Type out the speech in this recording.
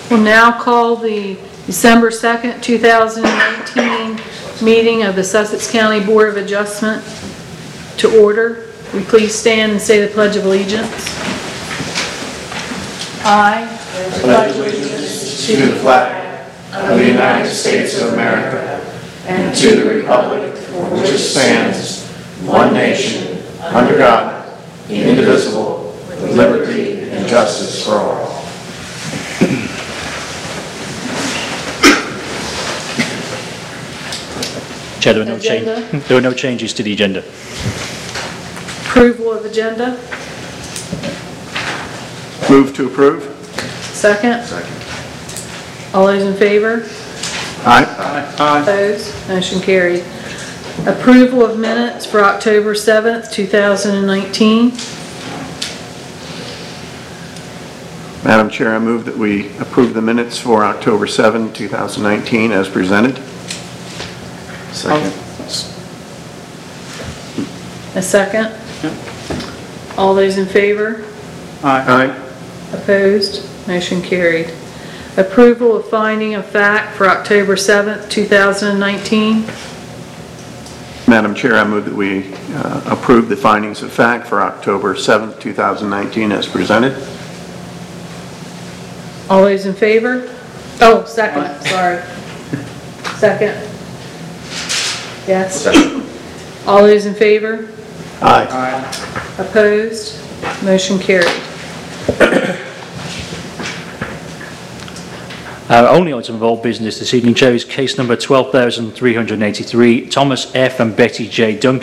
We'll now call the December 2nd, 2019 meeting of the Sussex County Board of Adjustment to order. Will you please stand and say the Pledge of Allegiance? I pledge allegiance to the flag of the United States of America and to the republic for which it stands, one nation, under God, indivisible, with liberty and justice for all. Chair, there are no changes to the agenda. Approval of agenda. Move to approve. Second. Second. All those in favor? Aye. Opposed? Motion carried. Approval of minutes for October 7th, 2019. Madam Chair, I move that we approve the minutes for October 7, 2019 as presented. Second. A second. All those in favor? Aye. Opposed? Motion carried. Approval of finding of fact for October 7th, 2019. Madam Chair, I move that we approve the findings of fact for October 7, 2019 as presented. All those in favor? Oh, second, sorry. Second. Yes. All those in favor? Aye. Opposed? Motion carried. Our only item of old business this evening, Chair, is case number 12,383, Thomas F. and Betty J. Duncan.